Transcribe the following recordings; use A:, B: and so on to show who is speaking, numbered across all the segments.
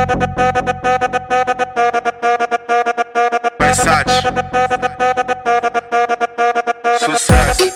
A: Versace. Sucesso.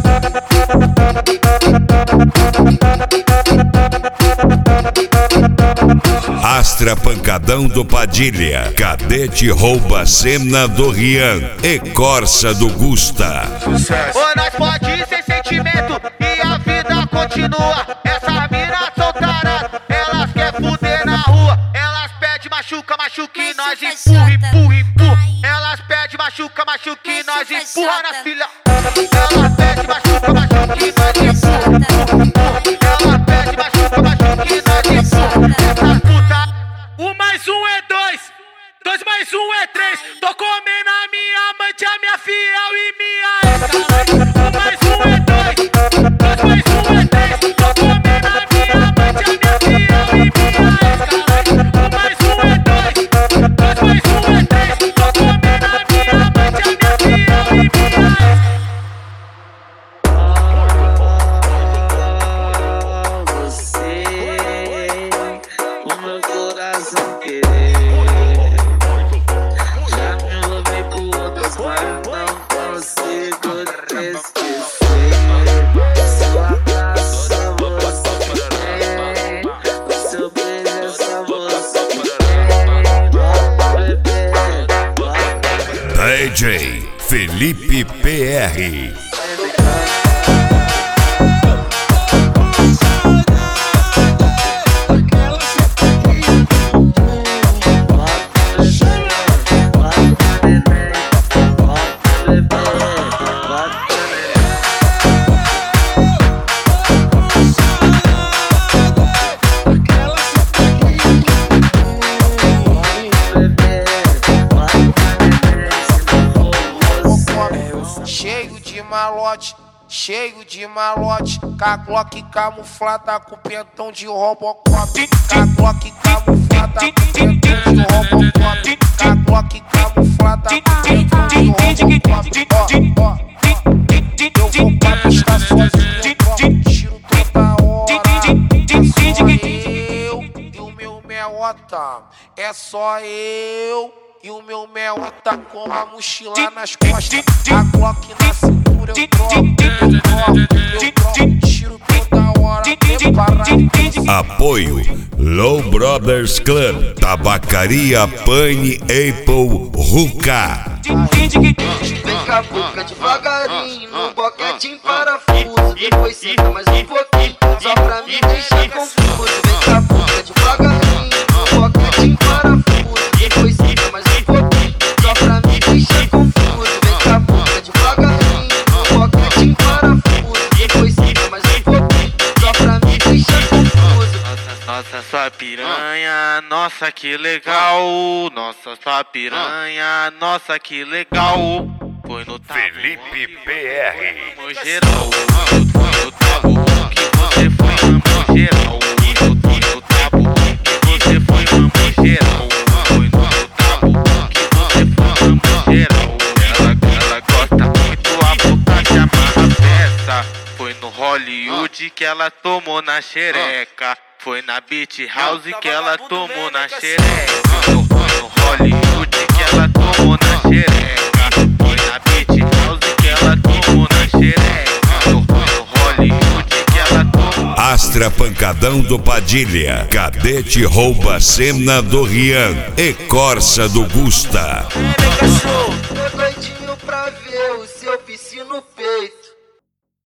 B: Astra Pancadão do Padilha, Cadete rouba cena do Rian e Corsa do Gusta.
A: Sucesso.
C: Ô, nós pode sem sentimento e a vida continua. Essas minas são taradas, elas quer fuder na rua. Elas pedem machuca, machuca e nós empurra, empurra, empurra. Elas pedem machuca, machuca e nós empurra na filha. Elas pedem machuca, machuca e nós empurra, empurra, empurra. Elas pedem machuca, machuca e nós empurra. Essas putas.
D: 1 mais 1 é 2, 2 mais 1 é 3. Tô comendo a minha amante, a minha fiel e minha ex. 1 mais 1 é 2, 2 mais 1 é 3. Tô comendo a minha amante, a minha fiel e minha ex. 1 mais 1 é 2, 2 mais 1 é 3. Tô comendo a minha amante, a minha fiel e minha ex.
B: DJ Felipe PR.
E: Cheio de malote, com a Glock camuflada com pentão de Robocop. Com a Glock camuflada com pentão de Robocop. Com a Glock camuflada com pentão de Robocop. Eu vou pra pista sozinho, tiro toda hora. É só eu e o meu meota. É só eu e o meu meota com a mochila nas costas. A Glock na cintura eu troco, tiro toda hora, preparado.
B: Apoio Low Brothers Club, Tabacaria Pane Apple Ruka.
F: Vem com a boca devagarinho, no boquetinho parafuso. Depois senta mais um pouquinho, só pra me deixar confuso. Vem com a boca devagarinho, no boquetinho parafuso. Depois senta mais um pouquinho, só pra me deixar confuso. Vem com a boca devagarinho, no boquetinho parafuso. Depois senta mais um pouquinho, só pra me deixar confuso.
C: Nossa, sua piranha, nossa que legal. Nossa, sua piranha, nossa que legal. Foi no
B: Felipe PR.
C: no geral. No tabu que você foi mamão geral. No tabu que você foi mamão geral. Foi no tabu que você foi mamão geral. Ela gosta muito, a puta que amarra peça. Foi no Hollywood que ela tomou na xereca. Foi na Beach House que ela tomou na xereca. No Hollywood que ela tomou na xereca. Foi na Beach House que ela tomou na xereca. No Hollywood que ela tomou.
B: Astra Pancadão do Padilha, Cadete rouba cena do Rian e Corsa do Gusta.
F: Tô doidinho pra ver o seu piscino no peito.